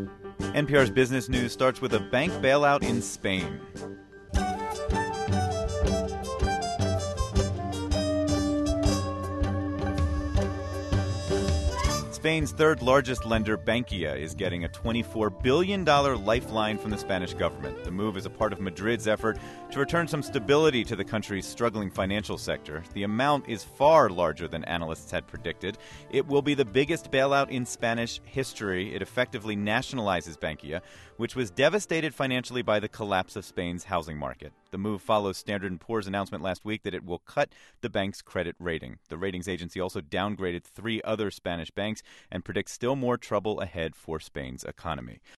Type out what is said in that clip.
NPR's Business News starts with a bank bailout in Spain. Spain's third-largest lender, Bankia, is getting a $24 billion lifeline from the Spanish government. The move is a part of Madrid's effort to return some stability to the country's struggling financial sector. The amount is far larger than analysts had predicted. It will be the biggest bailout in Spanish history. It effectively nationalizes Bankia, which was devastated financially by the collapse of Spain's housing market. The move follows Standard & Poor's announcement last week that it will cut the bank's credit rating. The ratings agency also downgraded 3 other Spanish banks and predicts still more trouble ahead for Spain's economy.